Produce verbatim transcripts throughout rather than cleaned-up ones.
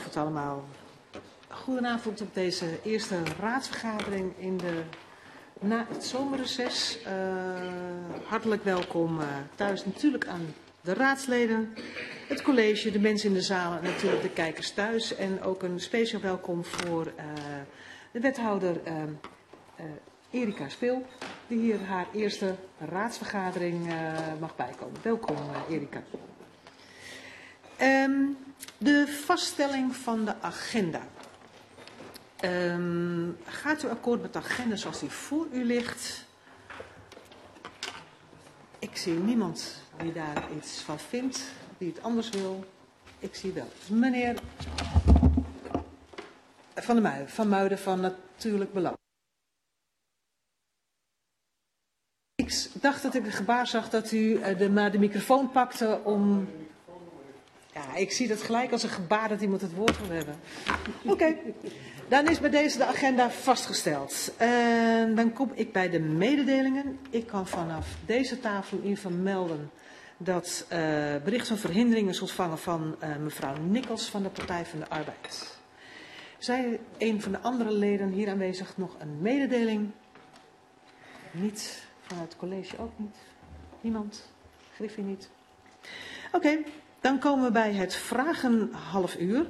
het allemaal. Goedenavond op deze eerste raadsvergadering in de, na het zomerreces. Uh, hartelijk welkom uh, thuis natuurlijk aan de raadsleden, het college, de mensen in de zaal en natuurlijk de kijkers thuis. En ook een speciaal welkom voor uh, de wethouder uh, uh, Erika Spil, die hier haar eerste raadsvergadering uh, mag bijkomen. Welkom uh, Erika. Um, de vaststelling van de agenda. Um, gaat u akkoord met de agenda zoals die voor u ligt? Ik zie niemand die daar iets van vindt, die het anders wil. Ik zie wel. Dus meneer Van der Muiden, van Muiden van Natuurlijk Belang. Ik dacht dat ik een gebaar zag dat u de, maar de microfoon pakte om... Ja, ik zie dat gelijk als een gebaar dat iemand het woord wil hebben. Oké, okay. Dan is bij deze de agenda vastgesteld. En dan kom ik bij de mededelingen. Ik kan vanaf deze tafel in ieder geval melden dat uh, bericht van verhindering is ontvangen van uh, mevrouw Nikkels van de Partij van de Arbeid. Zij, een van de andere leden hier aanwezig, nog een mededeling? Niet, vanuit het college ook niet. Niemand? Griffie niet? Oké. Okay. Dan komen we bij het vragen half uur.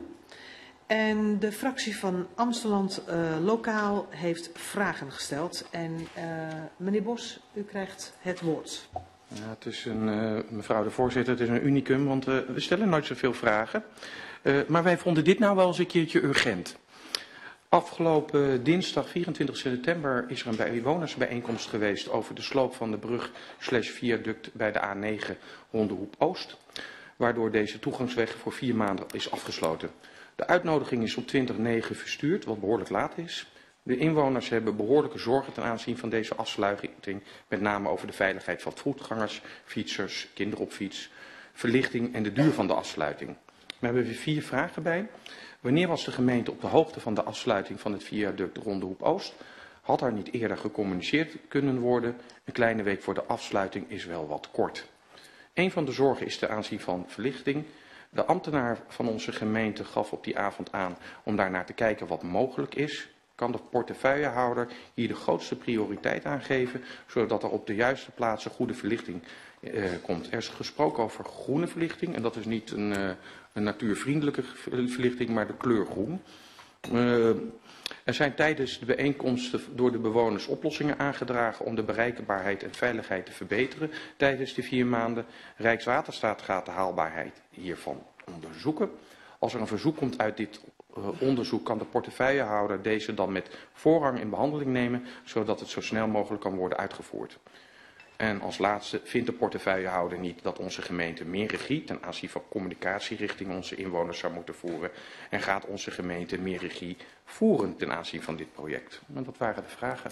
En de fractie van Amsteland uh, Lokaal heeft vragen gesteld. En uh, meneer Bos, u krijgt het woord. Ja, het is een, uh, mevrouw de voorzitter, het is een unicum, want uh, we stellen nooit zoveel vragen. Uh, maar wij vonden dit nou wel eens een keertje urgent. Afgelopen dinsdag vierentwintig september is er een bewonersbijeenkomst geweest over de sloop van de brug slash viaduct bij de A negen Hondenhoep Oost. Waardoor deze toegangsweg voor vier maanden is afgesloten. De uitnodiging is op twintig negen verstuurd, wat behoorlijk laat is. De inwoners hebben behoorlijke zorgen ten aanzien van deze afsluiting, met name over de veiligheid van voetgangers, fietsers, kinderen op fiets, verlichting en de duur van de afsluiting. We hebben weer vier vragen bij. Wanneer was de gemeente op de hoogte van de afsluiting van het viaduct Hondenhoep Oost? Had er niet eerder gecommuniceerd kunnen worden? Een kleine week voor de afsluiting is wel wat kort. Een van de zorgen is ten aanzien van verlichting. De ambtenaar van onze gemeente gaf op die avond aan om daarnaar te kijken wat mogelijk is. Kan de portefeuillehouder hier de grootste prioriteit aan geven, zodat er op de juiste plaatsen goede verlichting eh, komt. Er is gesproken over groene verlichting en dat is niet een, uh, een natuurvriendelijke verlichting, maar de kleur groen. Uh, Er zijn tijdens de bijeenkomsten door de bewoners oplossingen aangedragen om de bereikbaarheid en veiligheid te verbeteren tijdens de vier maanden. Rijkswaterstaat gaat de haalbaarheid hiervan onderzoeken. Als er een verzoek komt uit dit uh, onderzoek kan de portefeuillehouder deze dan met voorrang in behandeling nemen, zodat het zo snel mogelijk kan worden uitgevoerd. En als laatste vindt de portefeuillehouder niet dat onze gemeente meer regie ten aanzien van communicatie richting onze inwoners zou moeten voeren. En gaat onze gemeente meer regie voeren ten aanzien van dit project. En dat waren de vragen.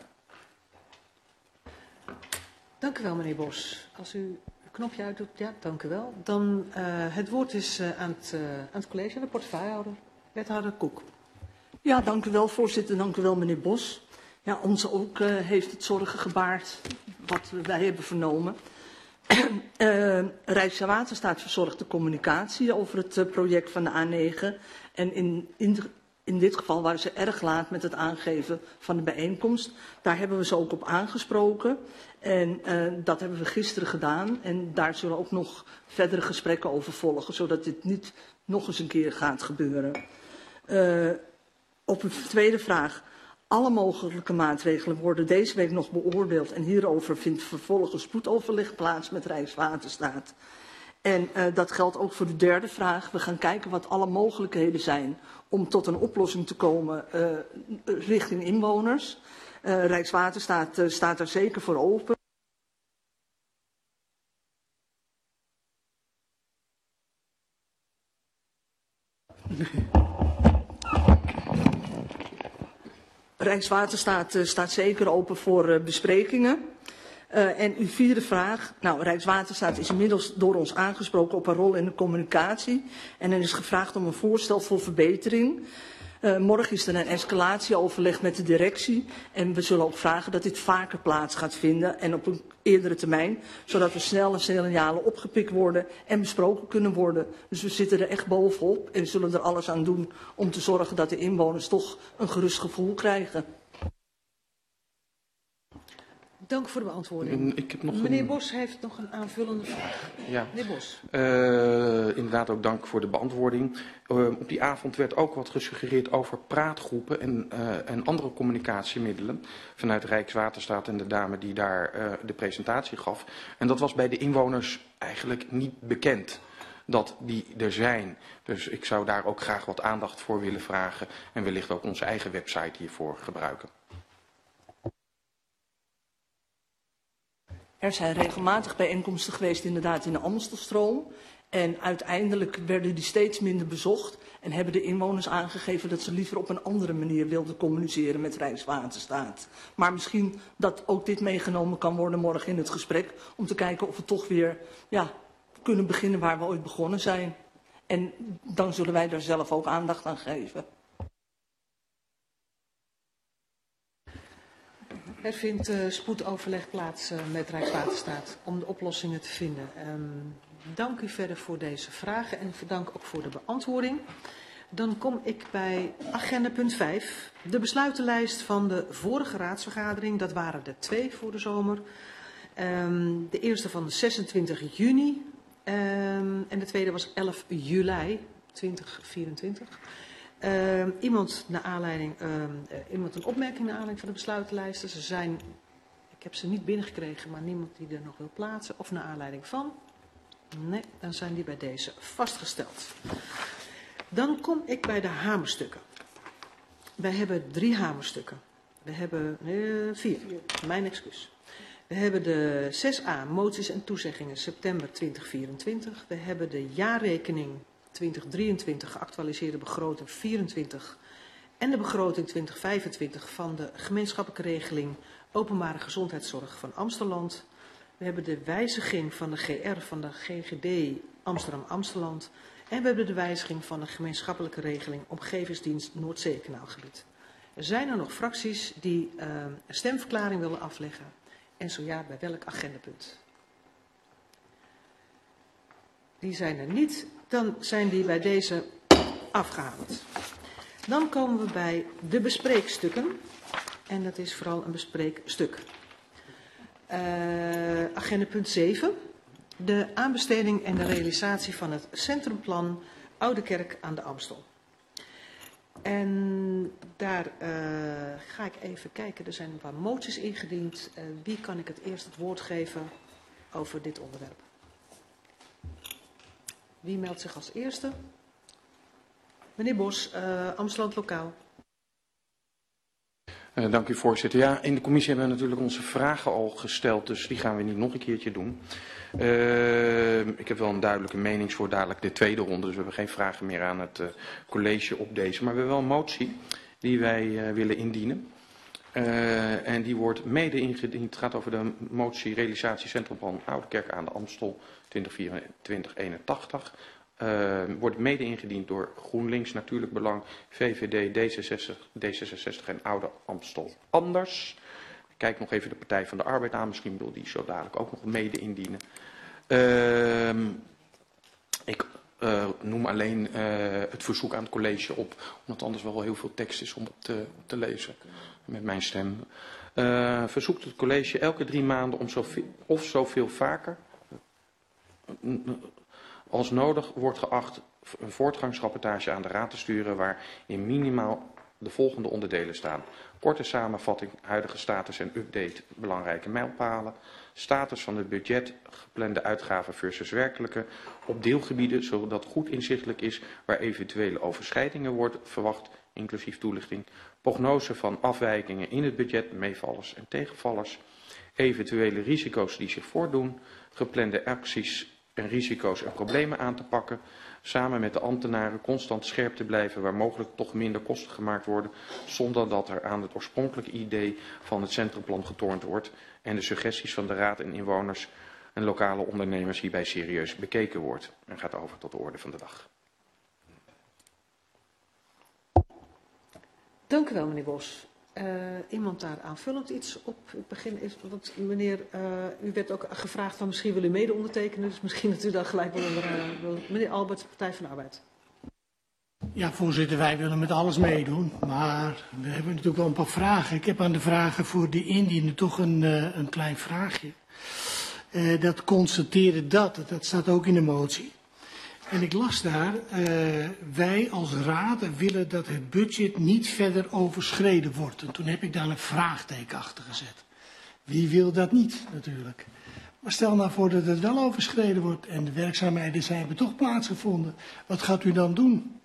Dank u wel meneer Bos. Als u het knopje uitdoet, ja, dank u wel. Dan uh, het woord is uh, aan, het, uh, aan het college, de portefeuillehouder, wethouder Koek. Ja, dank u wel voorzitter, dank u wel meneer Bos. Ja, ons ook uh, heeft het zorgen gebaard wat wij hebben vernomen. uh, Rijkswaterstaat verzorgt de communicatie over het uh, project van de A negen. En in, in, in dit geval waren ze erg laat met het aangeven van de bijeenkomst. Daar hebben we ze ook op aangesproken. En uh, dat hebben we gisteren gedaan. En daar zullen ook nog verdere gesprekken over volgen, zodat dit niet nog eens een keer gaat gebeuren. Uh, op een tweede vraag. Alle mogelijke maatregelen worden deze week nog beoordeeld en hierover vindt vervolgens spoedoverleg plaats met Rijkswaterstaat. En uh, dat geldt ook voor de derde vraag. We gaan kijken wat alle mogelijkheden zijn om tot een oplossing te komen uh, richting inwoners. Uh, Rijkswaterstaat uh, staat daar zeker voor open. Rijkswaterstaat uh, staat zeker open voor uh, besprekingen. Uh, en uw vierde vraag. Nou, Rijkswaterstaat is inmiddels door ons aangesproken op een rol in de communicatie. En er is gevraagd om een voorstel voor verbetering. Uh, morgen is er een escalatieoverleg met de directie en we zullen ook vragen dat dit vaker plaats gaat vinden en op een eerdere termijn, zodat er snelle signalen opgepikt worden en besproken kunnen worden. Dus we zitten er echt bovenop en zullen er alles aan doen om te zorgen dat de inwoners toch een gerust gevoel krijgen. Dank voor de beantwoording. Ik heb nog Meneer een... Bos heeft nog een aanvullende vraag. Ja. Meneer Bos. Uh, inderdaad ook dank voor de beantwoording. Uh, op die avond werd ook wat gesuggereerd over praatgroepen en, uh, en andere communicatiemiddelen vanuit Rijkswaterstaat en de dame die daar uh, de presentatie gaf. En dat was bij de inwoners eigenlijk niet bekend dat die er zijn. Dus ik zou daar ook graag wat aandacht voor willen vragen en wellicht ook onze eigen website hiervoor gebruiken. Er zijn regelmatig bijeenkomsten geweest inderdaad in de Amstelstroom. En uiteindelijk werden die steeds minder bezocht. En hebben de inwoners aangegeven dat ze liever op een andere manier wilden communiceren met Rijkswaterstaat. Maar misschien dat ook dit meegenomen kan worden morgen in het gesprek. Om te kijken of we toch weer ja, kunnen beginnen waar we ooit begonnen zijn. En dan zullen wij daar zelf ook aandacht aan geven. Er vindt uh, spoedoverleg plaats uh, met Rijkswaterstaat om de oplossingen te vinden. Um, dank u verder voor deze vragen en dank ook voor de beantwoording. Dan kom ik bij agenda punt vijf. De besluitenlijst van de vorige raadsvergadering. Dat waren er twee voor de zomer. Um, de eerste van zesentwintig juni um, en de tweede was elf juli tweeduizend vierentwintig. Uh, iemand, naar aanleiding, uh, uh, iemand een opmerking naar aanleiding van de besluitenlijsten. Ze zijn, ik heb ze niet binnengekregen, maar niemand die er nog wil plaatsen. Of naar aanleiding van? Nee, dan zijn die bij deze vastgesteld. Dan kom ik bij de hamerstukken. Wij hebben drie hamerstukken. We hebben uh, vier, mijn excuus. We hebben de zes a, moties en toezeggingen, september tweeduizend vierentwintig. We hebben de jaarrekening tweeduizend drieëntwintig, geactualiseerde begroting vierentwintig en de begroting tweeduizend vijfentwintig van de gemeenschappelijke regeling openbare gezondheidszorg van Amsteland. We hebben de wijziging van de G R van de G G D Amsterdam-Amsteland en we hebben de wijziging van de gemeenschappelijke regeling omgevingsdienst Noordzeekanaalgebied. Er zijn er nog fracties die uh, een stemverklaring willen afleggen en zo ja, bij welk agendapunt? Die zijn er niet, dan zijn die bij deze afgehaald. Dan komen we bij de bespreekstukken. En dat is vooral een bespreekstuk. Uh, agenda punt zeven. De aanbesteding en de realisatie van het centrumplan Oude Kerk aan de Amstel. En daar uh, ga ik even kijken. Er zijn een paar moties ingediend. Uh, wie kan ik het eerst het woord geven over dit onderwerp? Wie meldt zich als eerste? Meneer Bos, uh, Amsterdam Lokaal. Uh, dank u voorzitter. Ja, in de commissie hebben we natuurlijk onze vragen al gesteld, dus die gaan we niet nog een keertje doen. Uh, ik heb wel een duidelijke mening voor dadelijk de tweede ronde, dus we hebben geen vragen meer aan het uh, college op deze. Maar we hebben wel een motie die wij uh, willen indienen. Uh, en die wordt mede ingediend. Het gaat over de motie realisatie Centrumplan Oude Kerk aan de Amstel twintig vierentwintig eenentachtig. Uh, wordt mede ingediend door GroenLinks, Natuurlijk Belang, V V D, D zesenzestig, D zesenzestig en Oude Amstel Anders. Ik kijk nog even de Partij van de Arbeid aan. Misschien wil die zo dadelijk ook nog mede indienen. Uh, ik uh, noem alleen uh, het verzoek aan het college op, omdat anders wel heel veel tekst is om op te, op te lezen met mijn stem. Uh, verzoekt het college elke drie maanden om zoveel, of zoveel vaker als nodig wordt geacht een voortgangsrapportage aan de raad te sturen waarin minimaal de volgende onderdelen staan. Korte samenvatting, huidige status en update, belangrijke mijlpalen. Status van het budget, geplande uitgaven versus werkelijke. Op deelgebieden, zodat goed inzichtelijk is waar eventuele overschrijdingen wordt verwacht, inclusief toelichting. Prognose van afwijkingen in het budget, meevallers en tegenvallers. Eventuele risico's die zich voordoen. Geplande acties en risico's en problemen aan te pakken. Samen met de ambtenaren constant scherp te blijven waar mogelijk toch minder kosten gemaakt worden. Zonder dat er aan het oorspronkelijke idee van het centrumplan getornd wordt. En de suggesties van de raad en inwoners en lokale ondernemers hierbij serieus bekeken wordt. En gaat over tot de orde van de dag. Dank u wel, meneer Bos. Uh, iemand daar aanvullend iets op het begin is, want meneer, uh, u werd ook gevraagd van misschien wil u mede ondertekenen, dus misschien dat u dan gelijk wil onder, uh, wil. Meneer Alberts, Partij van de Arbeid. Ja, voorzitter, wij willen met alles meedoen, maar we hebben natuurlijk wel een paar vragen. Ik heb aan de vragen voor de indiener toch een, uh, een klein vraagje. Uh, dat constateren dat, dat staat ook in de motie. En ik las daar, uh, wij als raad willen dat het budget niet verder overschreden wordt. En toen heb ik daar een vraagteken achter gezet. Wie wil dat niet, natuurlijk. Maar stel nou voor dat het wel overschreden wordt en de werkzaamheden zijn hebben toch plaatsgevonden. Wat gaat u dan doen?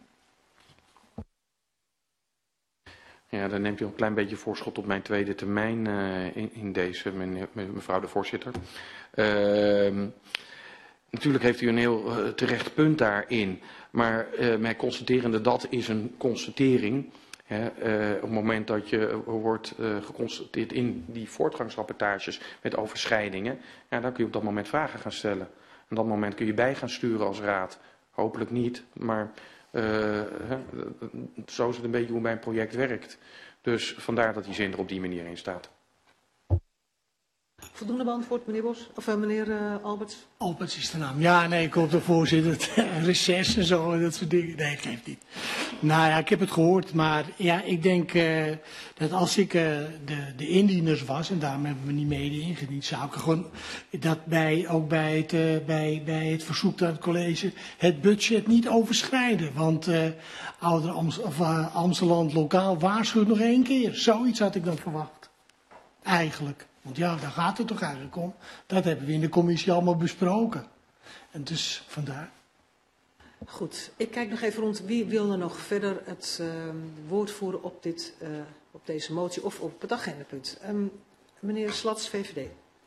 Ja, dan neemt u een klein beetje voorschot op mijn tweede termijn uh, in, in deze, mevrouw de voorzitter. Uh, Natuurlijk heeft u een heel uh, terecht punt daarin, maar uh, mijn constaterende dat is een constatering. Hè, uh, op het moment dat je uh, wordt uh, geconstateerd in die voortgangsrapportages met overschrijdingen, ja, dan kun je op dat moment vragen gaan stellen. Op dat moment kun je bij gaan sturen als raad. Hopelijk niet, maar uh, hè, zo is het een beetje hoe mijn project werkt. Dus vandaar dat die zin er op die manier in staat. Voldoende beantwoord, meneer Bos? Of uh, meneer uh, Alberts? Alberts is de naam. Ja, nee, ik hoop de voorzitter. Reces en zo, dat soort dingen. Nee, het geeft niet. Nou ja, ik heb het gehoord, maar ja, ik denk uh, dat als ik uh, de, de indieners was, en daarom hebben we niet mede ingediend, zou ik gewoon dat bij, ook bij het, uh, bij, bij het verzoek aan het college het budget niet overschrijden. Want uh, Ouder Amst, of, uh, Amsteland lokaal waarschuwt nog één keer. Zoiets had ik dan verwacht. Eigenlijk. Want ja, daar gaat het toch eigenlijk om. Dat hebben we in de commissie allemaal besproken. En dus vandaar. Goed, ik kijk nog even rond. Wie wil er nog verder het uh, woord voeren op, dit, uh, op deze motie of op het agendapunt? Um, meneer Slats, V V D.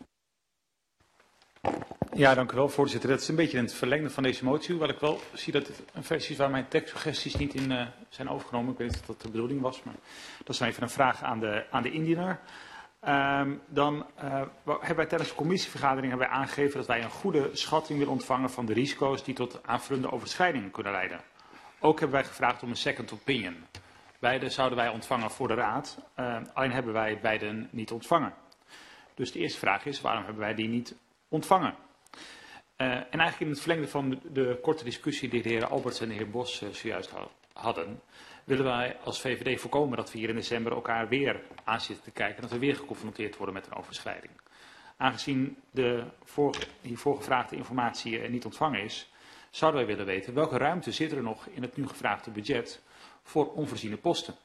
Ja, dank u wel, voorzitter. Dat is een beetje in het verlengde van deze motie. Hoewel ik wel zie dat het een versie is waar mijn tekstsuggesties niet in uh, zijn overgenomen. Ik weet niet of dat de bedoeling was, maar dat is dan even een vraag aan de, aan de indiener. Um, dan uh, hebben wij tijdens de commissievergadering hebben wij aangegeven dat wij een goede schatting willen ontvangen van de risico's die tot aanvullende overschrijdingen kunnen leiden. Ook hebben wij gevraagd om een second opinion. Beide zouden wij ontvangen voor de raad, uh, alleen hebben wij beide niet ontvangen. Dus de eerste vraag is, waarom hebben wij die niet ontvangen? Uh, en eigenlijk in het verlengde van de, de korte discussie die de heer Alberts en de heer Bos uh, zojuist hadden, willen wij als V V D voorkomen dat we hier in december elkaar weer aan zitten te kijken en dat we weer geconfronteerd worden met een overschrijding. Aangezien de voor, hiervoor gevraagde informatie uh, niet ontvangen is, zouden wij willen weten welke ruimte zit er nog in het nu gevraagde budget voor onvoorziene posten.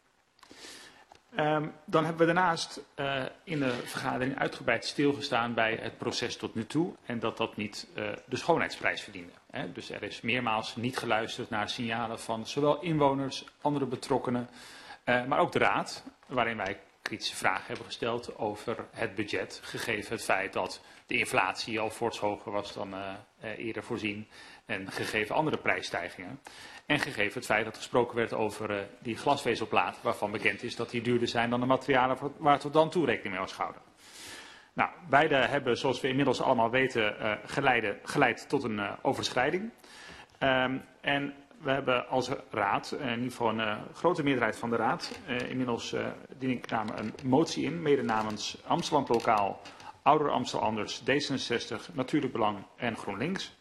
Um, dan hebben we daarnaast uh, in de vergadering uitgebreid stilgestaan bij het proces tot nu toe en dat dat niet uh, de schoonheidsprijs verdiende. Hè. Dus er is meermaals niet geluisterd naar signalen van zowel inwoners, andere betrokkenen, uh, maar ook de raad, waarin wij kritische vragen hebben gesteld over het budget, gegeven het feit dat de inflatie al voorts hoger was dan uh, uh, eerder voorzien en gegeven andere prijsstijgingen. En gegeven het feit dat gesproken werd over uh, die glasvezelplaat, waarvan bekend is dat die duurder zijn dan de materialen waar tot dan toe rekening mee was gehouden. Nou, beide hebben, zoals we inmiddels allemaal weten, uh, geleide, geleid tot een uh, overschrijding. Um, en we hebben als raad, in ieder geval een uh, grote meerderheid van de raad, uh, inmiddels uh, dien ik namens een motie in, mede namens Amsterdam Lokaal, Ouder Amstelanders, D zesenzestig, Natuurlijk Belang en GroenLinks.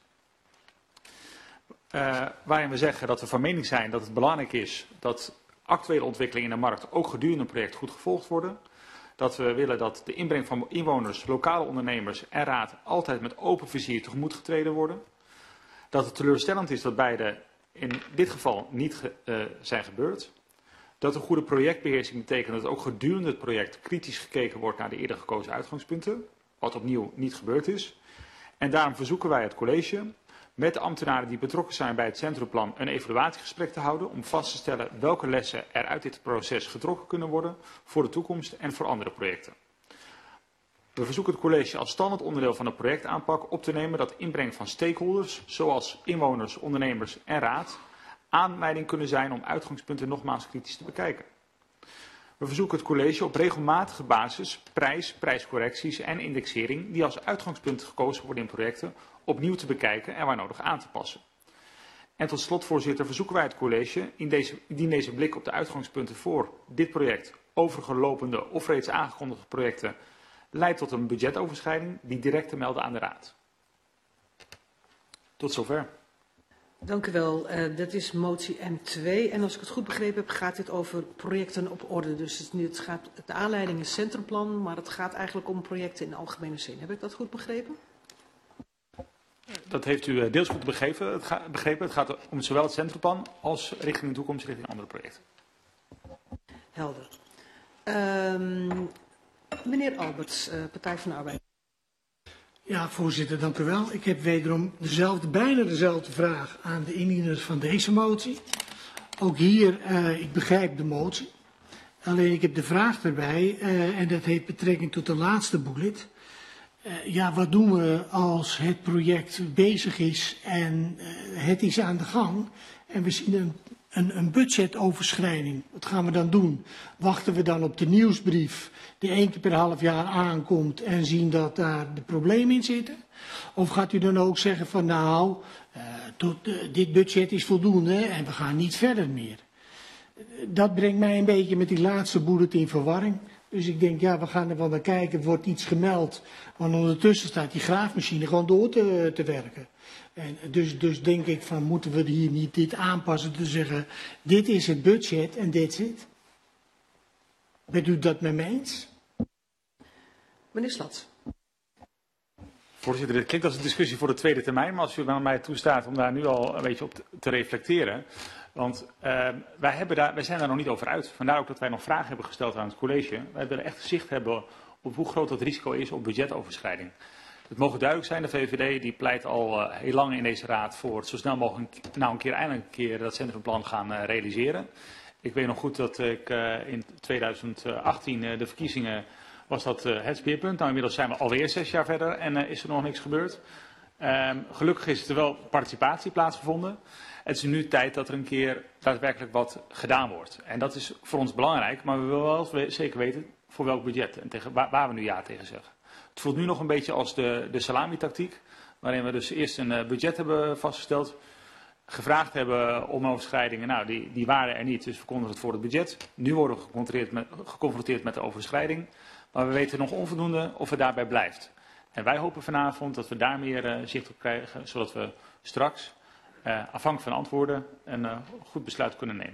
Uh, waarin we zeggen dat we van mening zijn dat het belangrijk is dat actuele ontwikkelingen in de markt ook gedurende een project goed gevolgd worden. Dat we willen dat de inbreng van inwoners, lokale ondernemers en raad altijd met open vizier tegemoet getreden worden. Dat het teleurstellend is dat beide in dit geval niet ge, uh, zijn gebeurd. Dat een goede projectbeheersing betekent dat ook gedurende het project kritisch gekeken wordt naar de eerder gekozen uitgangspunten. Wat opnieuw niet gebeurd is. En daarom verzoeken wij het college met de ambtenaren die betrokken zijn bij het centrumplan een evaluatiegesprek te houden om vast te stellen welke lessen er uit dit proces getrokken kunnen worden voor de toekomst en voor andere projecten. We verzoeken het college als standaard onderdeel van de projectaanpak op te nemen dat inbreng van stakeholders, zoals inwoners, ondernemers en raad, aanleiding kunnen zijn om uitgangspunten nogmaals kritisch te bekijken. We verzoeken het college op regelmatige basis prijs, prijscorrecties en indexering die als uitgangspunt gekozen worden in projecten opnieuw te bekijken en waar nodig aan te passen. En tot slot, voorzitter, verzoeken wij het college in deze, indien deze blik op de uitgangspunten voor dit project, overige lopende of reeds aangekondigde projecten, leidt tot een budgetoverschrijding, die direct te melden aan de Raad. Tot zover. Dank u wel. Uh, dat is motie M twee. En als ik het goed begrepen heb, gaat dit over projecten op orde. Dus het, het gaat, de aanleiding is centrumplan, maar het gaat eigenlijk om projecten in de algemene zin. Heb ik dat goed begrepen? Dat heeft u deels goed begrepen. Het, ga, begrepen. Het gaat om zowel het centrumplan als richting de toekomst, richting andere projecten. Helder. Um, meneer Alberts, uh, Partij van de Arbeid. Ja, voorzitter, dank u wel. Ik heb wederom dezelfde, bijna dezelfde vraag aan de indieners van deze motie. Ook hier, uh, ik begrijp de motie. Alleen ik heb de vraag erbij, uh, en dat heeft betrekking tot de laatste bullet. Uh, ja, wat doen we als het project bezig is en uh, het is aan de gang en we zien een, een, een budgetoverschrijding. Wat gaan we dan doen? Wachten we dan op de nieuwsbrief die één keer per half jaar aankomt en zien dat daar de problemen in zitten? Of gaat u dan ook zeggen van nou, uh, tot, uh, dit budget is voldoende en we gaan niet verder meer? Uh, dat brengt mij een beetje met die laatste bullet in verwarring. Dus ik denk, ja, we gaan er wel naar kijken, er wordt iets gemeld. Want ondertussen staat die graafmachine gewoon door te, te werken. En dus, dus denk ik van, moeten we hier niet dit aanpassen te zeggen, dit is het budget en dit zit. Bent u dat met me eens? Meneer Slats. Voorzitter, dit klinkt als een discussie voor de tweede termijn, maar als u aan mij toestaat om daar nu al een beetje op te reflecteren. Want uh, wij, hebben daar, wij zijn daar nog niet over uit. Vandaar ook dat wij nog vragen hebben gesteld aan het college. Wij willen echt zicht hebben op hoe groot dat risico is op budgetoverschrijding. Het mogen duidelijk zijn, de V V D die pleit al uh, heel lang in deze raad voor het zo snel mogelijk nou een keer eindelijk een keer dat centrumplan gaan uh, realiseren. Ik weet nog goed dat ik uh, in tweeduizend achttien uh, de verkiezingen was dat uh, het speerpunt. Nou, inmiddels zijn we alweer zes jaar verder en uh, is er nog niks gebeurd. Uh, gelukkig is er wel participatie plaatsgevonden. Het is nu tijd dat er een keer daadwerkelijk wat gedaan wordt. En dat is voor ons belangrijk, maar we willen wel zeker weten voor welk budget en tegen, waar, waar we nu ja tegen zeggen. Het voelt nu nog een beetje als de, de salami-tactiek, waarin we dus eerst een uh, budget hebben vastgesteld, gevraagd hebben om overschrijdingen. Nou, die, die waren er niet, dus we konden het voor het budget. Nu worden we geconfronteerd met, geconfronteerd met de overschrijding, maar we weten nog onvoldoende of het daarbij blijft. En wij hopen vanavond dat we daar meer uh, zicht op krijgen, zodat we straks, uh, afhankelijk van antwoorden, een uh, goed besluit kunnen nemen.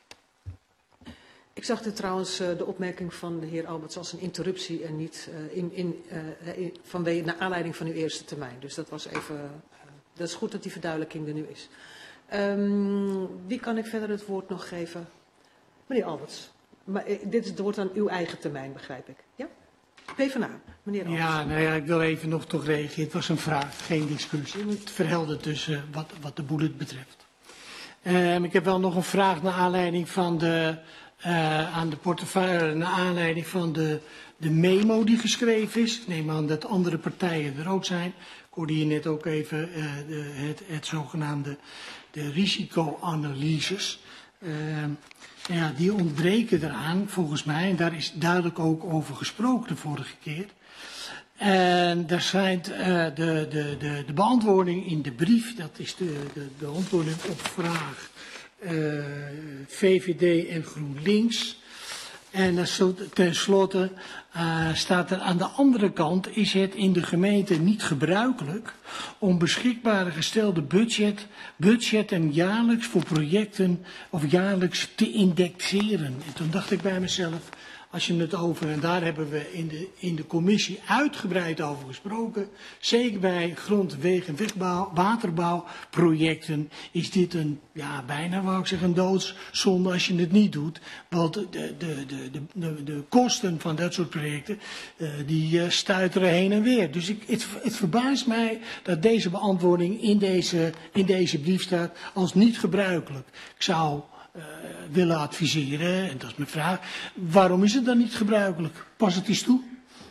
Ik zag dit trouwens uh, de opmerking van de heer Alberts als een interruptie en niet uh, in, in, uh, in, vanwege naar aanleiding van uw eerste termijn. Dus dat was even, uh, dat is goed dat die verduidelijking er nu is. Um, wie kan ik verder het woord nog geven? Meneer Alberts, maar, uh, dit is het woord aan uw eigen termijn, begrijp ik. Ja? PvdA, meneer Alberts. Ja, nou ja, ik wil even nog toch reageren. Het was een vraag, geen discussie. Het verheldert dus uh, wat, wat de bullet betreft. Um, ik heb wel nog een vraag naar aanleiding van de, uh, aan de portefeuille, naar aanleiding van de, de memo die geschreven is. Ik neem aan dat andere partijen er ook zijn. Ik hoorde hier net ook even uh, de, het, het zogenaamde de risicoanalyses. Uh, ja, die ontbreken eraan, volgens mij. En daar is duidelijk ook over gesproken de vorige keer. En daar schijnt uh, de, de, de, de beantwoording in de brief, dat is de, de, de antwoording op vraag uh, V V D en GroenLinks. En tenslotte uh, staat er aan de andere kant, is het in de gemeente niet gebruikelijk om beschikbare gestelde budget, budgetten jaarlijks voor projecten of jaarlijks te indexeren. En toen dacht ik bij mezelf, als je het over, en daar hebben we in de, in de commissie uitgebreid over gesproken, zeker bij grond-, wegen- en wegbouw, waterbouwprojecten, is dit een, ja, bijna wou ik zeggen, een doodzonde als je het niet doet. Want de, de, de, de, de, de kosten van dat soort projecten, uh, die uh, stuiteren heen en weer. Dus ik, het, het verbaast mij dat deze beantwoording in deze, in deze brief staat als niet gebruikelijk. Ik zou Uh, willen adviseren, en dat is mijn vraag, waarom is het dan niet gebruikelijk? Pas het eens toe.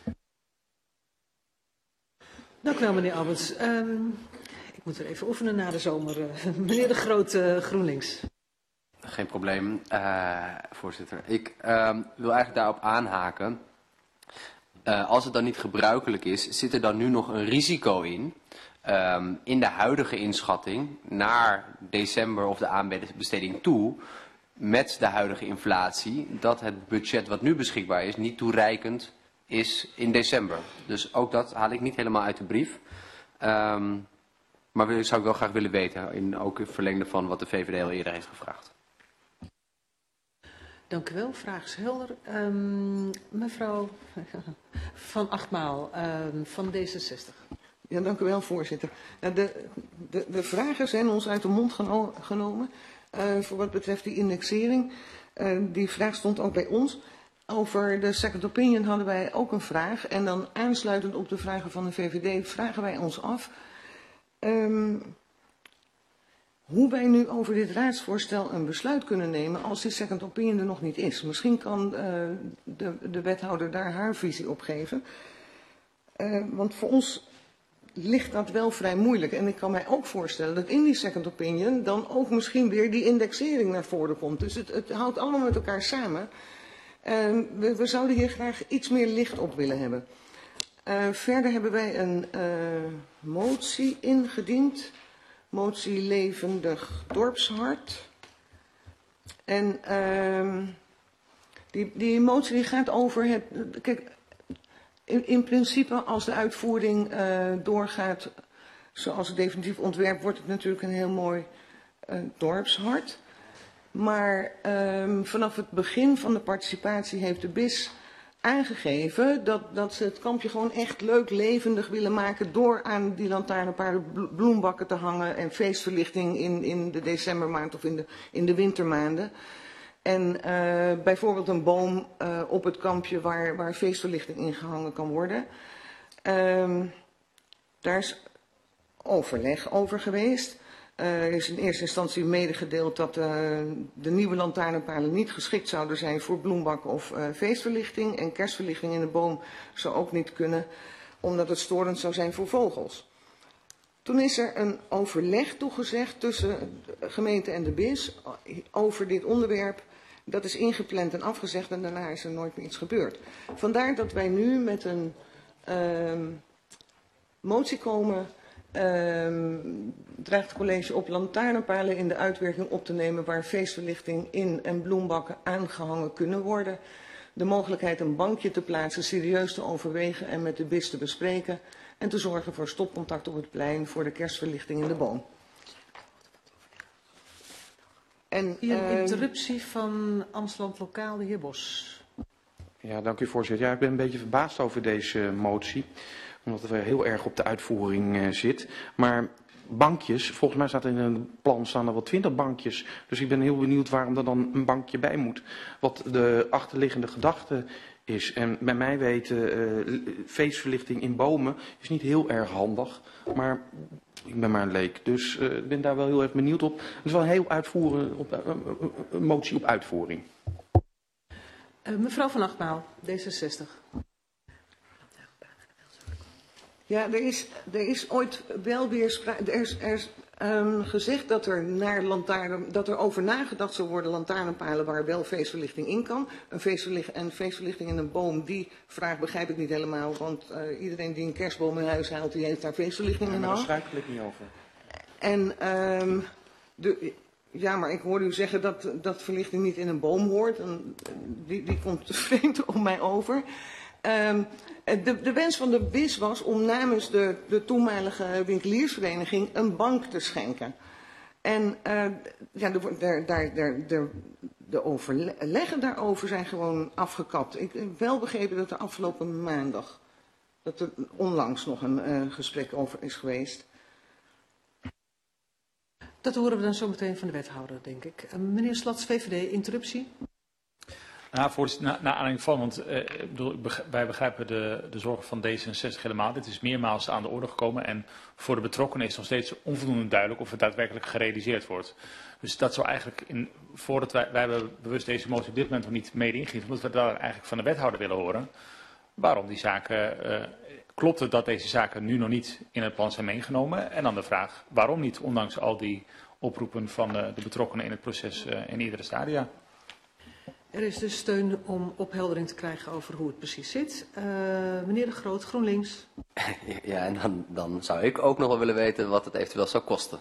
Dank u wel, meneer Alberts. Um, ik moet er even oefenen na de zomer. Uh, meneer De Groot, uh, GroenLinks. Geen probleem, uh, voorzitter. Ik uh, wil eigenlijk daarop aanhaken. Uh, als het dan niet gebruikelijk is, zit er dan nu nog een risico in um, in de huidige inschatting naar december of de aanbesteding toe, met de huidige inflatie, dat het budget wat nu beschikbaar is niet toereikend is in december. Dus ook dat haal ik niet helemaal uit de brief. Um, maar dat zou ik wel graag willen weten, in ook het verlengde van wat de V V D al eerder heeft gevraagd. Dank u wel, vraag is helder. Um, mevrouw Van Achtmaal um, van D zesenzestig. Ja, dank u wel, voorzitter. De, de, de vragen zijn ons uit de mond geno genomen uh, voor wat betreft die indexering. Uh, die vraag stond ook bij ons. Over de second opinion hadden wij ook een vraag. En dan aansluitend op de vragen van de V V D vragen wij ons af Um, hoe wij nu over dit raadsvoorstel een besluit kunnen nemen als die second opinion er nog niet is. Misschien kan uh, de, de wethouder daar haar visie op geven. Uh, want voor ons ligt dat wel vrij moeilijk. En ik kan mij ook voorstellen dat in die second opinion dan ook misschien weer die indexering naar voren komt. Dus het, het houdt allemaal met elkaar samen. Uh, we, we zouden hier graag iets meer licht op willen hebben. Uh, verder hebben wij een uh, motie ingediend. Motie Levendig Dorpshart. En uh, die, die motie die gaat over het... Kijk, in, in principe als de uitvoering uh, doorgaat zoals het definitief ontwerp, wordt het natuurlijk een heel mooi uh, dorpshart. Maar uh, vanaf het begin van de participatie heeft de B I S aangegeven dat, dat ze het kampje gewoon echt leuk levendig willen maken door aan die lantaarnpalen bloembakken te hangen en feestverlichting in, in de decembermaand of in de, in de wintermaanden. En uh, bijvoorbeeld een boom uh, op het kampje waar, waar feestverlichting in gehangen kan worden. Uh, daar is overleg over geweest. Uh, er is in eerste instantie medegedeeld dat uh, de nieuwe lantaarnpalen niet geschikt zouden zijn voor bloembakken of uh, feestverlichting. En kerstverlichting in de boom zou ook niet kunnen, omdat het storend zou zijn voor vogels. Toen is er een overleg toegezegd tussen de gemeente en de B I S over dit onderwerp. Dat is ingepland en afgezegd en daarna is er nooit meer iets gebeurd. Vandaar dat wij nu met een uh, motie komen. Um, draagt het college op lantaarnpalen in de uitwerking op te nemen waar feestverlichting in en bloembakken aangehangen kunnen worden. De mogelijkheid een bankje te plaatsen serieus te overwegen en met de B I S te bespreken. En te zorgen voor stopcontact op het plein voor de kerstverlichting in de boom. En, Hier een uh, interruptie van Amstland Lokaal, de heer Bos. Ja, dank u voorzitter. Ja, ik ben een beetje verbaasd over deze uh, motie. Omdat het weer heel erg op de uitvoering uh, zit. Maar bankjes, volgens mij staat er in een plan staan er wel twintig bankjes. Dus ik ben heel benieuwd waarom er dan een bankje bij moet. Wat de achterliggende gedachte is. En bij mij weten, uh, feestverlichting in bomen is niet heel erg handig. Maar ik ben maar een leek. Dus ik uh, ben daar wel heel erg benieuwd op. Het is wel een heel uitvoeren, op, uh, een motie op uitvoering. Uh, mevrouw Van Achtmaal, D zesenzestig. Ja, er is, er is ooit wel weer sprake. Er is, er is um, gezegd dat er, naar lantaarn, dat er over nagedacht zou worden lantaarnpalen waar wel feestverlichting in kan. Een feestverlichting, en feestverlichting in een boom, die vraag begrijp ik niet helemaal. Want uh, iedereen die een kerstboom in huis haalt, die heeft daar feestverlichting in hangen. Ja, daar struikel ik niet over. En um, de, ja, maar ik hoorde u zeggen dat, dat verlichting niet in een boom hoort. En die, die komt vreemd op mij over. Um, de, de wens van de B I S was om namens de, de toenmalige winkeliersvereniging een bank te schenken. En uh, ja, de, de, de, de, de, de overleggen daarover zijn gewoon afgekapt. Ik heb wel begrepen dat er afgelopen maandag, dat er onlangs nog een uh, gesprek over is geweest. Dat horen we dan zo meteen van de wethouder, denk ik. Uh, meneer Slats, V V D, interruptie. Nou, voorzitter, na, na aanleiding van, want uh, bedoel, wij begrijpen de, de zorgen van D zesenzestig helemaal. Dit is meermaals aan de orde gekomen en voor de betrokkenen is het nog steeds onvoldoende duidelijk of het daadwerkelijk gerealiseerd wordt. Dus dat zou eigenlijk, in, voordat wij, wij hebben bewust deze motie op dit moment nog niet mede ingediend, omdat we daar eigenlijk van de wethouder willen horen waarom die zaken, uh, klopt het dat deze zaken nu nog niet in het plan zijn meegenomen? En dan de vraag, waarom niet, ondanks al die oproepen van de, de betrokkenen in het proces uh, in iedere stadia? Er is dus steun om opheldering te krijgen over hoe het precies zit. Uh, meneer De Groot, GroenLinks. Ja, en dan, dan zou ik ook nog wel willen weten wat het eventueel zou kosten.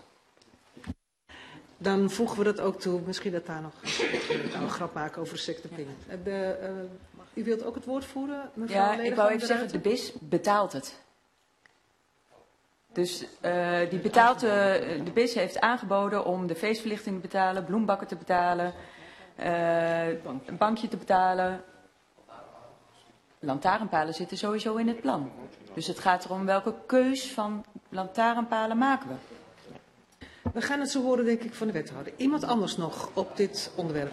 Dan voegen we dat ook toe. Misschien dat daar nog een grap maken over de sectorpingen. De, uh, u wilt ook het woord voeren, mevrouw Ja, Leden ik wou van even de zeggen, de Ruiten? B I S betaalt het. Dus uh, die betaalt, uh, de B I S heeft aangeboden om de feestverlichting te betalen, bloembakken te betalen, uh, een bankje te betalen. Lantaarnpalen zitten sowieso in het plan. Dus het gaat erom welke keus van lantaarnpalen maken we. We gaan het zo horen, denk ik, van de wethouder. Iemand anders nog op dit onderwerp?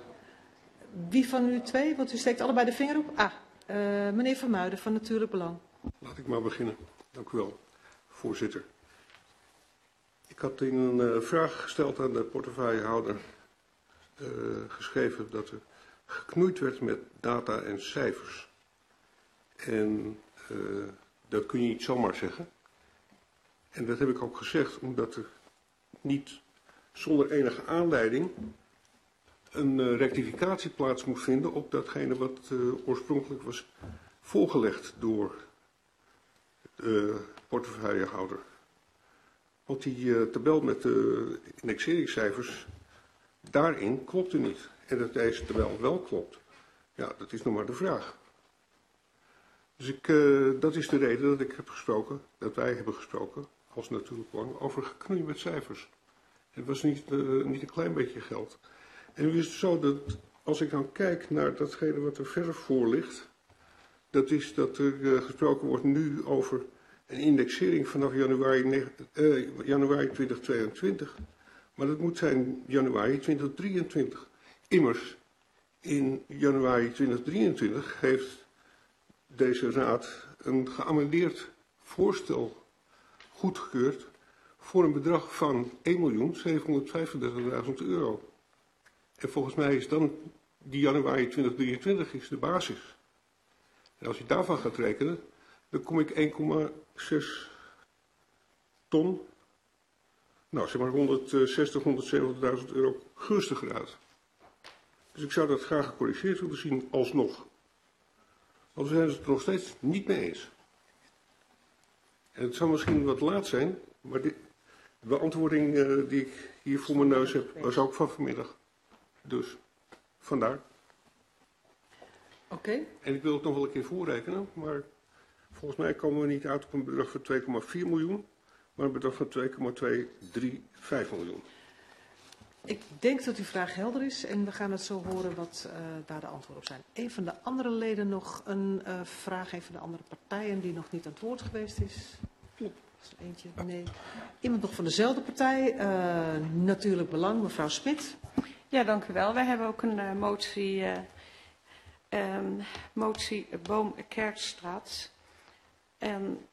Wie van u twee? Want u steekt allebei de vinger op. Ah, uh, meneer Van Muiden van Natuurlijk Belang. Laat ik maar beginnen. Dank u wel, voorzitter. Ik had in een uh, vraag gesteld aan de portefeuillehouder uh, geschreven dat er geknoeid werd met data en cijfers. En uh, dat kun je niet zomaar zeggen. En dat heb ik ook gezegd omdat er niet zonder enige aanleiding een uh, rectificatie plaats moet vinden op datgene wat uh, oorspronkelijk was voorgelegd door de portefeuillehouder. Want die uh, tabel met de indexeringscijfers, daarin klopte niet. En dat deze tabel wel klopt, ja, dat is nog maar de vraag. Dus ik, uh, dat is de reden dat ik heb gesproken, dat wij hebben gesproken, als Natuurlijk Belang, over geknoei met cijfers. Het was niet, uh, niet een klein beetje geld. En nu is het zo dat, als ik dan kijk naar datgene wat er verder voor ligt, dat is dat er uh, gesproken wordt nu over een indexering vanaf januari, uh, januari twintig tweeëntwintig. Maar dat moet zijn januari twintig drieëntwintig. Immers, in januari twintig drieëntwintig heeft deze raad een geamendeerd voorstel goedgekeurd voor een bedrag van één miljoen zevenhonderdvijfendertigduizend euro. En volgens mij is dan die januari twintig drieëntwintig is de basis. En als je daarvan gaat rekenen, dan kom ik één komma zes ton, nou zeg maar honderdzestig, honderdzeventigduizend euro gunstiger uit. Dus ik zou dat graag gecorrigeerd willen zien alsnog. Want we zijn het er nog steeds niet mee eens. En het zou misschien wat laat zijn, maar de beantwoording uh, die ik hier voor mijn neus heb, was ook van vanmiddag. Dus, vandaar. Oké. Okay. En ik wil het nog wel een keer voorrekenen, maar volgens mij komen we niet uit op een bedrag van twee komma vier miljoen, maar een bedrag van twee komma tweehonderdvijfendertig miljoen. Ik denk dat uw vraag helder is en we gaan het zo horen wat uh, daar de antwoorden op zijn. Een van de andere leden nog een uh, vraag, een van de andere partijen die nog niet aan het woord geweest is. Is er eentje? Nee. Iemand nog van dezelfde partij, uh, Natuurlijk Belang, mevrouw Smit. Ja, dank u wel. Wij hebben ook een uh, motie, uh, um, motie Boom-Kerkstraat. En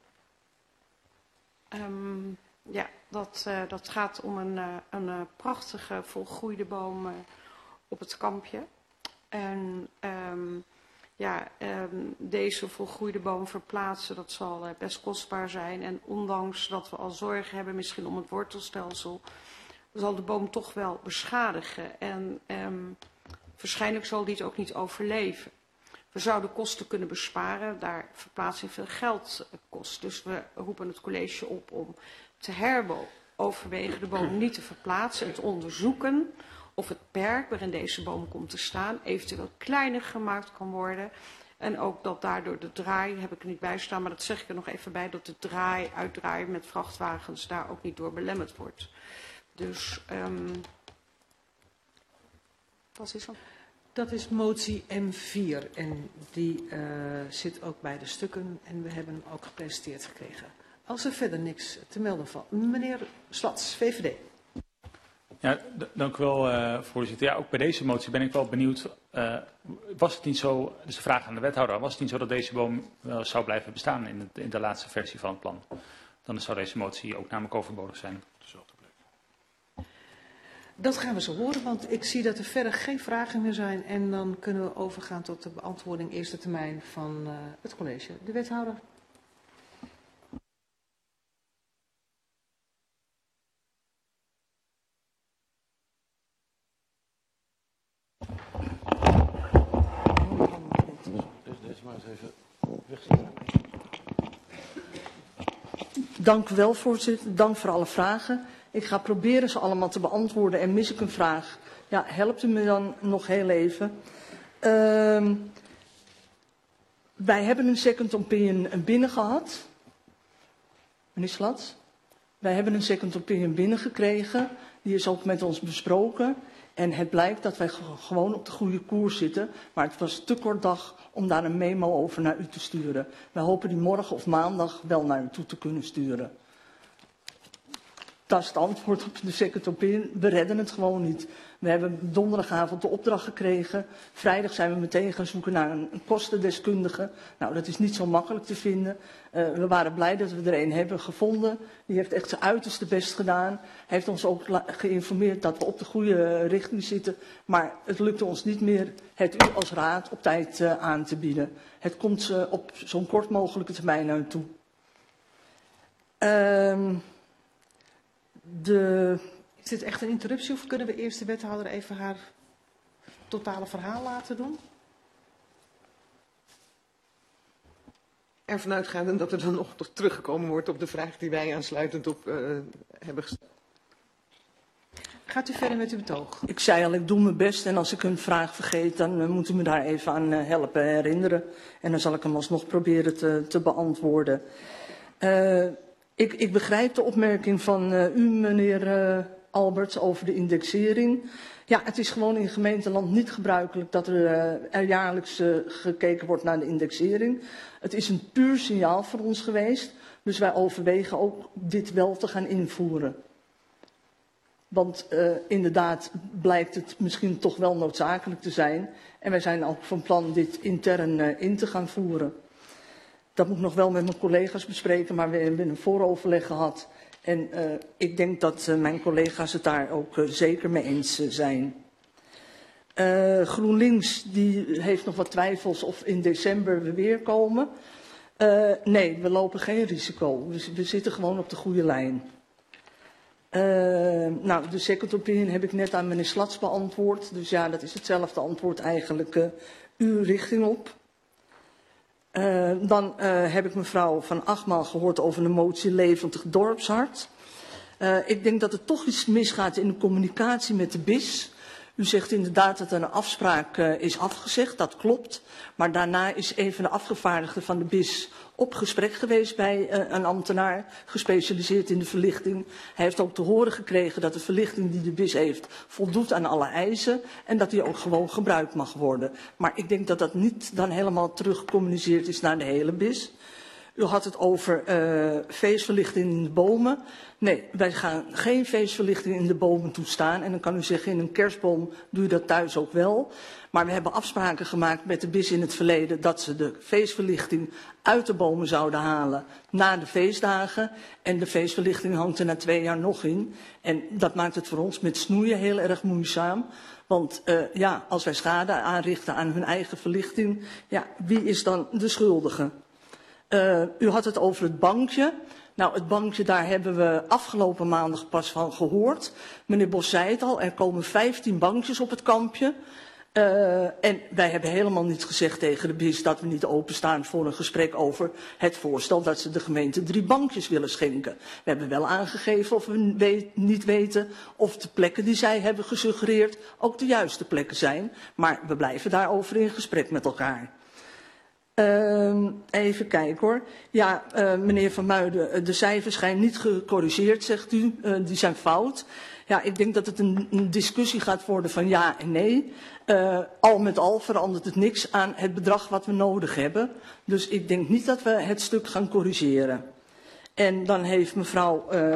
um, ja, dat, uh, dat gaat om een, uh, een uh, prachtige volgroeide boom uh, op het kampje. En um, ja, um, deze volgroeide boom verplaatsen, dat zal uh, best kostbaar zijn. En ondanks dat we al zorgen hebben misschien om het wortelstelsel, zal de boom toch wel beschadigen. En um, waarschijnlijk zal die het ook niet overleven. We zouden kosten kunnen besparen, daar verplaatsing veel geld kost. Dus we roepen het college op om te heroverwegen de boom niet te verplaatsen en te onderzoeken of het perk waarin deze boom komt te staan eventueel kleiner gemaakt kan worden. En ook dat daardoor de draai, heb ik er niet bij staan, maar dat zeg ik er nog even bij, dat de draai, uitdraai met vrachtwagens daar ook niet door belemmerd wordt. Dus um, dat is dan. Dat is motie M vier en die uh, zit ook bij de stukken en we hebben hem ook gepresenteerd gekregen. Als er verder niks te melden valt. Meneer Slats, V V D. Ja, dank u wel, uh, voorzitter. Ja, ook bij deze motie ben ik wel benieuwd. Uh, was het niet zo, dus de vraag aan de wethouder, was het niet zo dat deze boom uh, zou blijven bestaan in, het, in de laatste versie van het plan? Dan zou deze motie ook namelijk overbodig zijn. Dat gaan we zo horen, want ik zie dat er verder geen vragen meer zijn. En dan kunnen we overgaan tot de beantwoording eerste termijn van uh, het college. De wethouder. even wegzetten. Dank u wel, voorzitter. Dank voor alle vragen. Ik ga proberen ze allemaal te beantwoorden. En mis ik een vraag, ja, helpt u me dan nog heel even. Uh, wij hebben een second opinion binnen gehad. Meneer Slats? Wij hebben een second opinion binnengekregen. Die is ook met ons besproken. En het blijkt dat wij gewoon op de goede koers zitten. Maar het was te kort dag om daar een memo over naar u te sturen. We hopen die morgen of maandag wel naar u toe te kunnen sturen. Dat is het antwoord op de second opinion. We redden het gewoon niet. We hebben donderdagavond de opdracht gekregen. Vrijdag zijn we meteen gaan zoeken naar een kostendeskundige. Nou, dat is niet zo makkelijk te vinden. Uh, we waren blij dat we er een hebben gevonden. Die heeft echt zijn uiterste best gedaan. Hij heeft ons ook geïnformeerd dat we op de goede richting zitten. Maar het lukte ons niet meer het u als raad op tijd uh, aan te bieden. Het komt uh, op zo'n kort mogelijke termijn naar u toe. Uh, de... Is dit echt een interruptie of kunnen we eerst de wethouder even haar totale verhaal laten doen? Ervan uitgaande dat er dan nog teruggekomen wordt op de vraag die wij aansluitend op uh, hebben gesteld. Gaat u verder met uw betoog? Ik zei al, ik doe mijn best en als ik een vraag vergeet, dan uh, moet u me daar even aan uh, helpen herinneren. En dan zal ik hem alsnog proberen te, te beantwoorden. Uh, ik, ik begrijp de opmerking van uh, u, meneer uh, Alberts, over de indexering. Ja, het is gewoon in gemeenteland niet gebruikelijk dat er, uh, er jaarlijks uh, gekeken wordt naar de indexering. Het is een puur signaal voor ons geweest, dus wij overwegen ook dit wel te gaan invoeren. Want uh, inderdaad blijkt het misschien toch wel noodzakelijk te zijn. En wij zijn ook van plan dit intern uh, in te gaan voeren. Dat moet ik nog wel met mijn collega's bespreken, maar we hebben een vooroverleg gehad. En uh, ik denk dat uh, mijn collega's het daar ook uh, zeker mee eens uh, zijn. Uh, GroenLinks die heeft nog wat twijfels of in december we weer komen. Uh, nee, we lopen geen risico. We, we zitten gewoon op de goede lijn. Uh, nou, de second opinion heb ik net aan meneer Slats beantwoord. Dus ja, dat is hetzelfde antwoord eigenlijk uh, uw richting op. Uh, dan uh, heb ik mevrouw Van Achtmaal gehoord over de motie Levendig Dorpshart. Uh, ik denk dat er toch iets misgaat in de communicatie met de B I S. U zegt inderdaad dat er een afspraak uh, is afgezegd, dat klopt. Maar daarna is een van de afgevaardigden van de B I S op gesprek geweest bij uh, een ambtenaar, gespecialiseerd in de verlichting. Hij heeft ook te horen gekregen dat de verlichting die de B I S heeft voldoet aan alle eisen en dat die ook gewoon gebruikt mag worden. Maar ik denk dat dat niet dan helemaal teruggecommuniceerd is naar de hele B I S. U had het over uh, feestverlichting in de bomen. Nee, wij gaan geen feestverlichting in de bomen toestaan. En dan kan u zeggen, in een kerstboom doe je dat thuis ook wel. Maar we hebben afspraken gemaakt met de B I S in het verleden dat ze de feestverlichting uit de bomen zouden halen na de feestdagen. En de feestverlichting hangt er na twee jaar nog in. En dat maakt het voor ons met snoeien heel erg moeizaam. Want uh, ja, als wij schade aanrichten aan hun eigen verlichting, ja, wie is dan de schuldige? Uh, u had het over het bankje. Nou, het bankje, daar hebben we afgelopen maandag pas van gehoord. Meneer Bos zei het al, er komen vijftien bankjes op het kampje. Uh, en wij hebben helemaal niet gezegd tegen de B I S dat we niet openstaan voor een gesprek over het voorstel dat ze de gemeente drie bankjes willen schenken. We hebben wel aangegeven of we weet, niet weten of de plekken die zij hebben gesuggereerd ook de juiste plekken zijn. Maar we blijven daarover in gesprek met elkaar. Uh, even kijken hoor. Ja, uh, meneer Van Muiden, de cijfers zijn niet gecorrigeerd, zegt u. Uh, die zijn fout. Ja, ik denk dat het een, een discussie gaat worden van ja en nee. Uh, al met al verandert het niks aan het bedrag wat we nodig hebben. Dus ik denk niet dat we het stuk gaan corrigeren. En dan heeft mevrouw, uh,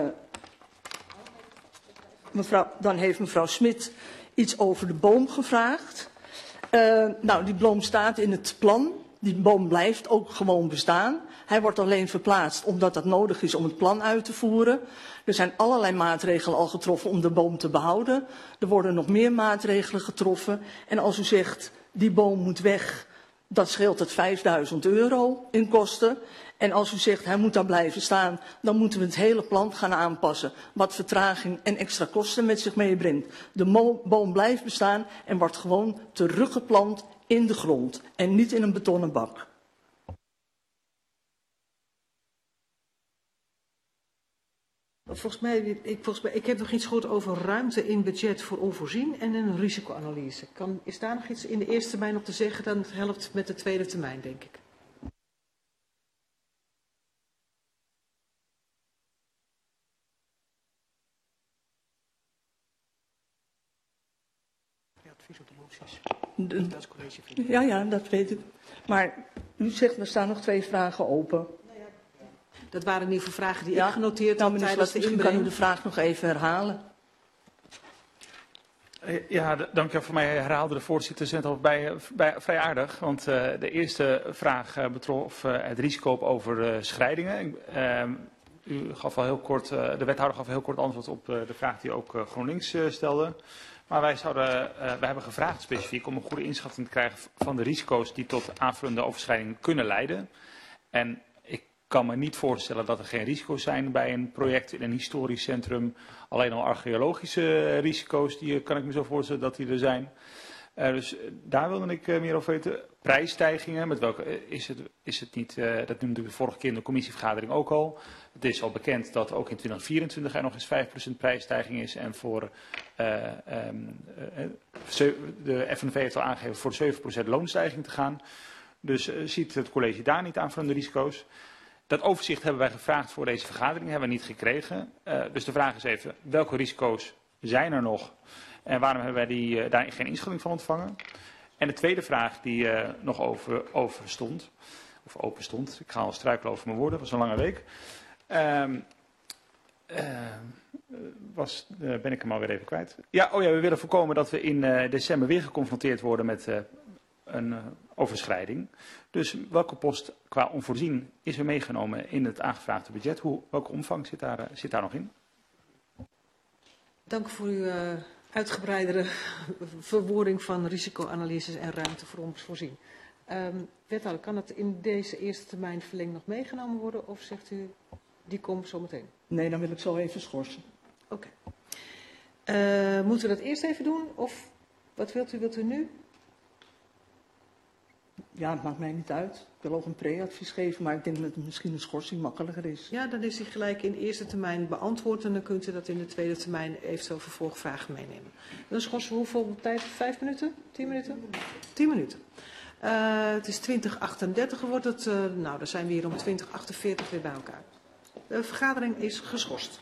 mevrouw, dan heeft mevrouw Smit iets over de boom gevraagd. Uh, nou, die boom staat in het plan. Die boom blijft ook gewoon bestaan. Hij wordt alleen verplaatst omdat dat nodig is om het plan uit te voeren. Er zijn allerlei maatregelen al getroffen om de boom te behouden. Er worden nog meer maatregelen getroffen. En als u zegt, die boom moet weg, dat scheelt het vijfduizend euro in kosten. En als u zegt, hij moet daar blijven staan, dan moeten we het hele plan gaan aanpassen. Wat vertraging en extra kosten met zich meebrengt. De boom blijft bestaan en wordt gewoon teruggeplant in de grond en niet in een betonnen bak. Volgens mij, ik, volgens mij, ik heb nog iets gehoord over ruimte in budget voor onvoorzien en een risicoanalyse. Kan, is daar nog iets in de eerste termijn op te zeggen? Dan helpt het met de tweede termijn, denk ik. Advies op de moties. De- Dat is college vindt. Ja, ja, dat weet ik. Maar u zegt, er staan nog twee vragen open. Dat waren in ieder geval vragen die Ja. ik genoteerd Nou, had meneer tijdens Slas, de misschien kan u inbreng. de vraag nog even herhalen. Eh, Ja, d- dank u. Voor mij herhaalde de voorzitter het al bij, eh, bij, vrij aardig. Want eh, de eerste vraag eh, betrof eh, het risico over eh, schrijdingen. Ik, ehm, u gaf al heel kort, eh, de wethouder gaf heel kort antwoord op eh, de vraag die ook eh, GroenLinks eh, stelde. Maar wij, zouden, eh, wij hebben gevraagd specifiek om een goede inschatting te krijgen van de risico's die tot aanvullende overschrijdingen kunnen leiden. En ik kan me niet voorstellen dat er geen risico's zijn bij een project in een historisch centrum. Alleen al archeologische risico's, die eh, kan ik me zo voorstellen dat die er zijn. Uh, dus uh, daar wilde ik uh, meer over weten. Prijsstijgingen, met welke uh, is, het, is het niet, uh, dat noemde ik de vorige keer in de commissievergadering ook al. Het is al bekend dat ook in twintig vierentwintig er nog eens vijf procent prijsstijging is. En voor uh, um, uh, de F N V heeft al aangegeven voor zeven procent loonstijging te gaan. Dus uh, ziet het college daar niet aan van de risico's. Dat overzicht hebben wij gevraagd voor deze vergadering, hebben we niet gekregen. Uh, dus de vraag is even, welke risico's zijn er nog? En waarom hebben wij die, uh, daar geen inschatting van ontvangen? En de tweede vraag die uh, nog over, over stond, of open stond, ik ga al struikelen over mijn woorden, het was een lange week. Um, uh, was, uh, ben ik hem alweer even kwijt. Ja, oh ja, we willen voorkomen dat we in uh, december weer geconfronteerd worden met uh, een uh, overschrijding. Dus welke post qua onvoorzien is er meegenomen in het aangevraagde budget? Hoe, welke omvang zit daar, uh, zit daar nog in? Dank voor uw uh, uitgebreidere verwoording van risicoanalyses en ruimte voor onvoorzien. Um, wethouder, kan het in deze eerste termijn verlengd nog meegenomen worden of zegt u die komt zo meteen? Nee, dan wil ik zo even schorsen. Oké. Okay. Uh, moeten we dat eerst even doen of wat wilt u? Wilt u nu? Ja, het maakt mij niet uit. Ik wil ook een pre-advies geven, maar ik denk dat misschien een schorsing makkelijker is. Ja, dan is die gelijk in de eerste termijn beantwoord en dan kunt u dat in de tweede termijn eventueel vervolgvragen meenemen. Dan schorsen we hoeveel tijd? Vijf minuten? Tien minuten? Tien minuten. Uh, het is twintig achtendertig wordt het. Uh, nou, dan zijn we hier om twintig achtenveertig weer bij elkaar. De vergadering is geschorst.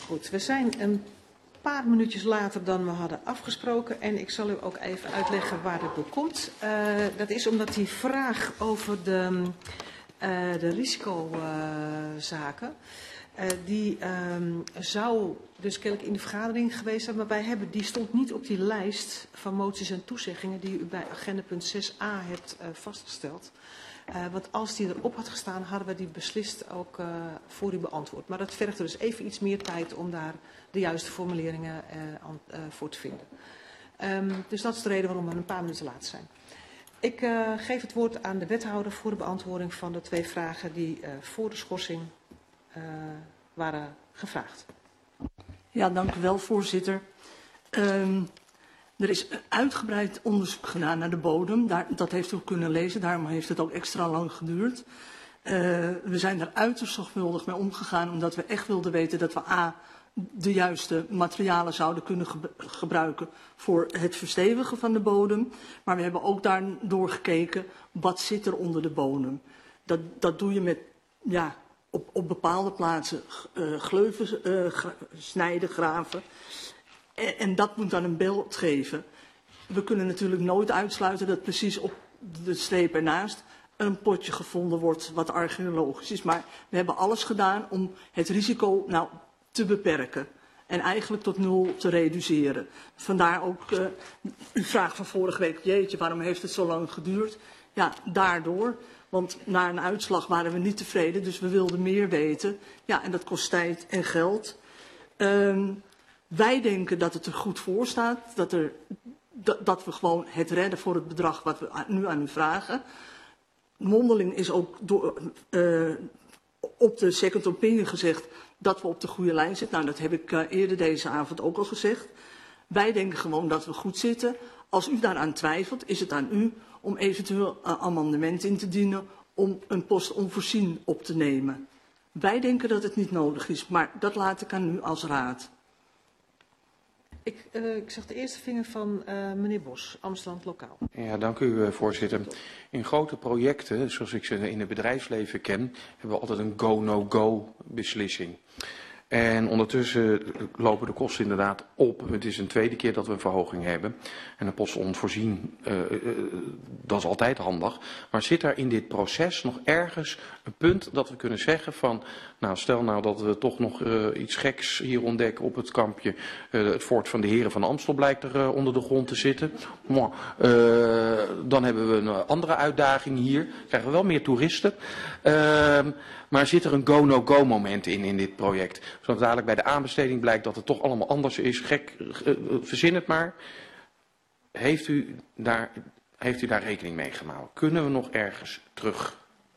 Goed, we zijn een paar minuutjes later dan we hadden afgesproken. En ik zal u ook even uitleggen waar dit door komt. Uh, dat is omdat die vraag over de, uh, de risicozaken... Uh, die um, zou dus kennelijk in de vergadering geweest zijn, maar wij hebben, die stond niet op die lijst van moties en toezeggingen die u bij agenda punt zes a hebt uh, vastgesteld. Uh, want als die erop had gestaan, hadden we die beslist ook uh, voor u beantwoord. Maar dat vergt er dus even iets meer tijd om daar de juiste formuleringen uh, aan, uh, voor te vinden. Um, dus dat is de reden waarom we een paar minuten laat zijn. Ik uh, geef het woord aan de wethouder voor de beantwoording van de twee vragen die uh, voor de schorsing Uh, waren gevraagd. Ja, dank u wel, voorzitter. Um, er is een uitgebreid onderzoek gedaan naar de bodem. Daar, dat heeft u ook kunnen lezen, daarom heeft het ook extra lang geduurd. Uh, we zijn daar uiterst zorgvuldig mee omgegaan, omdat we echt wilden weten dat we a, de juiste materialen zouden kunnen ge gebruiken voor het verstevigen van de bodem. Maar we hebben ook daardoor gekeken, wat zit er onder de bodem. Dat, dat doe je met, ja... Op, op bepaalde plaatsen uh, gleuven uh, gra snijden, graven. En, en dat moet dan een beeld geven. We kunnen natuurlijk nooit uitsluiten dat precies op de streep ernaast een potje gevonden wordt wat archeologisch is. Maar we hebben alles gedaan om het risico nou, te beperken. En eigenlijk tot nul te reduceren. Vandaar ook uh, uw vraag van vorige week. Jeetje, waarom heeft het zo lang geduurd? Ja, daardoor. Want na een uitslag waren we niet tevreden, dus we wilden meer weten. Ja, en dat kost tijd en geld. Um, wij denken dat het er goed voor staat, dat, er, dat, dat we gewoon het redden voor het bedrag wat we nu aan u vragen. Mondeling is ook door, uh, op de second opinion gezegd dat we op de goede lijn zitten. Nou, dat heb ik uh, eerder deze avond ook al gezegd. Wij denken gewoon dat we goed zitten. Als u daaraan twijfelt, is het aan u om eventueel een amendement in te dienen om een post onvoorzien op te nemen. Wij denken dat het niet nodig is, maar dat laat ik aan u als raad. Ik, uh, ik zag de eerste vinger van uh, meneer Bos, Amsterdam Lokaal. Ja, dank u uh, voorzitter. In grote projecten, zoals ik ze in het bedrijfsleven ken, hebben we altijd een go-no-go beslissing. En ondertussen lopen de kosten inderdaad op. Het is een tweede keer dat we een verhoging hebben. En een post onvoorzien, uh, uh, dat is altijd handig. Maar zit er in dit proces nog ergens een punt dat we kunnen zeggen van... Nou, stel nou dat we toch nog uh, iets geks hier ontdekken op het kampje. Uh, het fort van de heren van Amstel blijkt er uh, onder de grond te zitten. Mwah, uh, dan hebben we een andere uitdaging hier. Krijgen we wel meer toeristen. Uh, maar zit er een go-no-go moment in, in dit project? Zodat dadelijk bij de aanbesteding blijkt dat het toch allemaal anders is. Gek, uh, verzin het maar. Heeft u daar, heeft u daar rekening mee gehouden? Kunnen we nog ergens terug?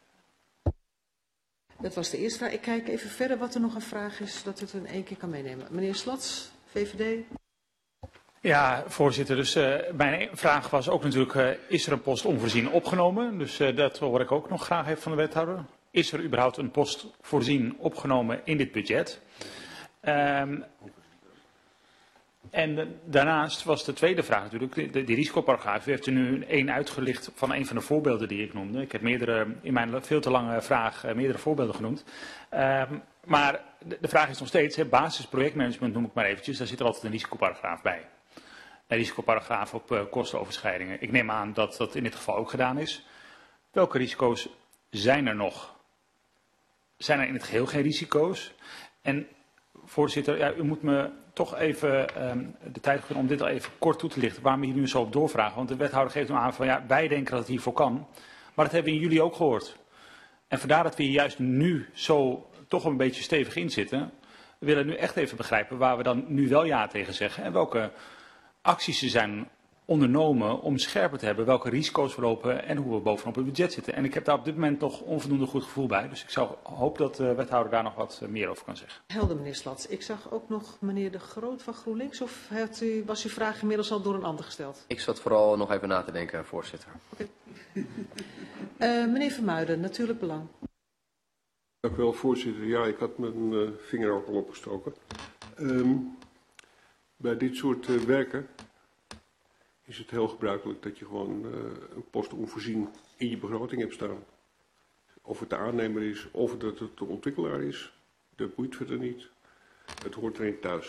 Dat was de eerste vraag. Ik kijk even verder wat er nog een vraag is, dat u het in één keer kan meenemen. Meneer Slats, V V D. Ja, voorzitter. Dus uh, mijn vraag was ook natuurlijk, uh, is er een post onvoorzien opgenomen? Dus uh, dat hoor ik ook nog graag even van de wethouder. Is er überhaupt een post voorzien opgenomen in dit budget? Um, en de, daarnaast was de tweede vraag natuurlijk, de, de, die risicoparagraaf. U heeft er nu één uitgelicht van een van de voorbeelden die ik noemde. Ik heb meerdere, in mijn veel te lange vraag uh, meerdere voorbeelden genoemd. Um, maar de, de vraag is nog steeds, hè, basisprojectmanagement noem ik maar eventjes, daar zit er altijd een risicoparagraaf bij. Een risicoparagraaf op uh, kostenoverschrijdingen. Ik neem aan dat dat in dit geval ook gedaan is. Welke risico's zijn er nog? Zijn er in het geheel geen risico's? En voorzitter, ja, u moet me toch even um, de tijd geven om dit al even kort toe te lichten. Waarom we hier nu zo op doorvragen. Want de wethouder geeft nu aan van ja, wij denken dat het hiervoor kan. Maar dat hebben we in jullie ook gehoord. En vandaar dat we hier juist nu zo toch een beetje stevig in zitten. We willen nu echt even begrijpen waar we dan nu wel ja tegen zeggen. En welke acties er zijn ondernomen om scherper te hebben welke risico's we lopen en hoe we bovenop het budget zitten. En ik heb daar op dit moment nog onvoldoende goed gevoel bij. Dus ik zou hoop dat de wethouder daar nog wat meer over kan zeggen. Helder, meneer Slats. Ik zag ook nog meneer De Groot van GroenLinks. Of heeft u, was uw vraag inmiddels al door een ander gesteld? Ik zat vooral nog even na te denken, voorzitter. Oké. Okay. uh, meneer Vermuijden, Natuurlijk Belang. Dank u wel, voorzitter. Ja, ik had mijn uh, vinger ook al opgestoken. Um, bij dit soort uh, werken is het heel gebruikelijk dat je gewoon uh, een post onvoorzien in je begroting hebt staan. Of het de aannemer is, of dat het de ontwikkelaar is, dat boeit verder niet. Het hoort er niet thuis.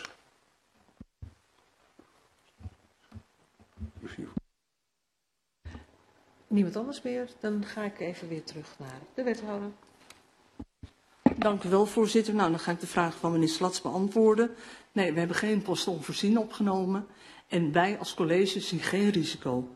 Misschien. Niemand anders meer? Dan ga ik even weer terug naar de wethouder. Dank u wel, voorzitter. Nou, dan ga ik de vraag van meneer Slats beantwoorden. Nee, we hebben geen posten onvoorzien opgenomen. En wij als college zien geen risico.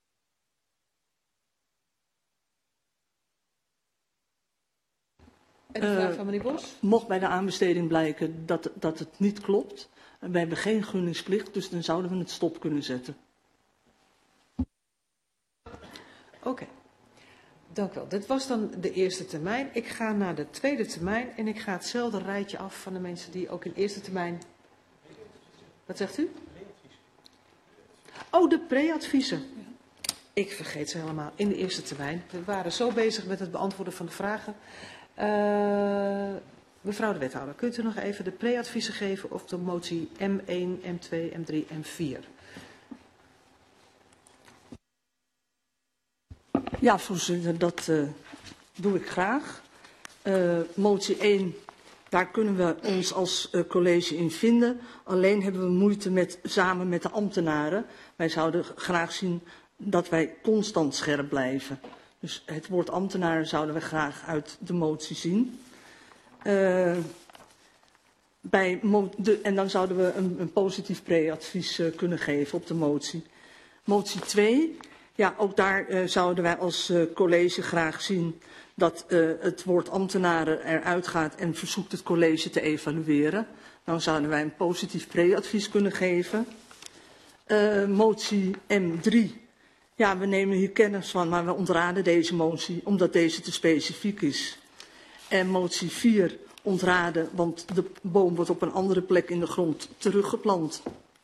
En de vraag van meneer Bos? Uh, mocht bij de aanbesteding blijken dat, dat het niet klopt. We hebben geen gunningsplicht, dus dan zouden we het stop kunnen zetten. Oké, okay. Dank u wel. Dit was dan de eerste termijn. Ik ga naar de tweede termijn en ik ga hetzelfde rijtje af van de mensen die ook in de eerste termijn... Wat zegt u? Oh, de pre-adviezen. Ik vergeet ze helemaal in de eerste termijn. We waren zo bezig met het beantwoorden van de vragen. Uh, mevrouw de wethouder, kunt u nog even de pre-adviezen geven op de motie M één, M twee, M drie, M vier? Ja, voorzitter, dat uh, doe ik graag. Uh, motie één, daar kunnen we ons als uh, college in vinden. Alleen hebben we moeite met, samen met de ambtenaren. Wij zouden graag zien dat wij constant scherp blijven. Dus het woord ambtenaren zouden we graag uit de motie zien. Uh, bij mo de, en dan zouden we een, een positief pre-advies uh, kunnen geven op de motie. Motie twee... Ja, ook daar uh, zouden wij als uh, college graag zien dat uh, het woord ambtenaren eruit gaat en verzoekt het college te evalueren. Dan zouden wij een positief pre-advies kunnen geven. Uh, motie M drie. Ja, we nemen hier kennis van, maar we ontraden deze motie omdat deze te specifiek is. En motie vier ontraden, want de boom wordt op een andere plek in de grond teruggeplant.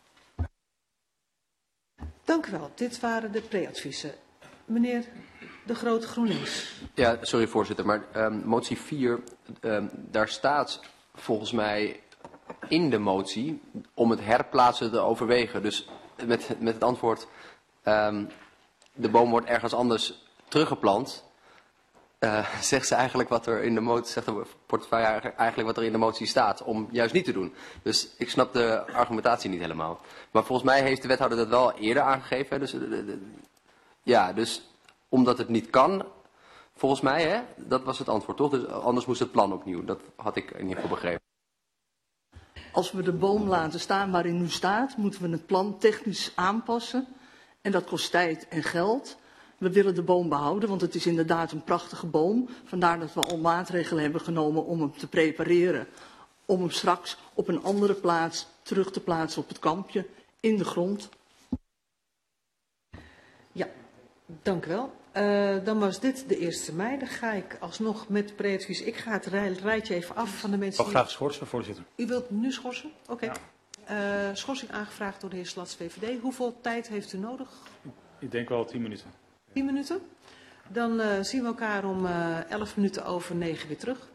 Dank u wel. Dit waren de pre-adviezen. Meneer De Groot, GroenLinks. Ja, sorry voorzitter, maar um, motie vier, um, daar staat volgens mij in de motie om het herplaatsen te overwegen. Dus met, met het antwoord, um, de boom wordt ergens anders teruggeplant, uh, zegt ze eigenlijk wat er in de motie, zegt de portefeuille eigenlijk wat er in de motie staat, om juist niet te doen. Dus ik snap de argumentatie niet helemaal. Maar volgens mij heeft de wethouder dat wel eerder aangegeven. Dus, de, de, ja, dus omdat het niet kan, volgens mij, hè, dat was het antwoord toch? Dus anders moest het plan opnieuw. Dat had ik in ieder geval begrepen. Als we de boom laten staan waarin nu staat, moeten we het plan technisch aanpassen. En dat kost tijd en geld. We willen de boom behouden, want het is inderdaad een prachtige boom. Vandaar dat we al maatregelen hebben genomen om hem te prepareren. Om hem straks op een andere plaats terug te plaatsen op het kampje, in de grond. Ja, dank u wel. Uh, dan was dit de eerste termijn. Dan ga ik alsnog met pre-advies. Ik ga het rij, rijtje even af van de mensen. Ik wil graag schorsen, voorzitter. U wilt nu schorsen? Oké. Okay. Ja. Uh, schorsing aangevraagd door de heer Slats, V V D. Hoeveel tijd heeft u nodig? Ik denk wel tien minuten. Tien minuten? Dan uh, zien we elkaar om uh, elf minuten over negen weer terug.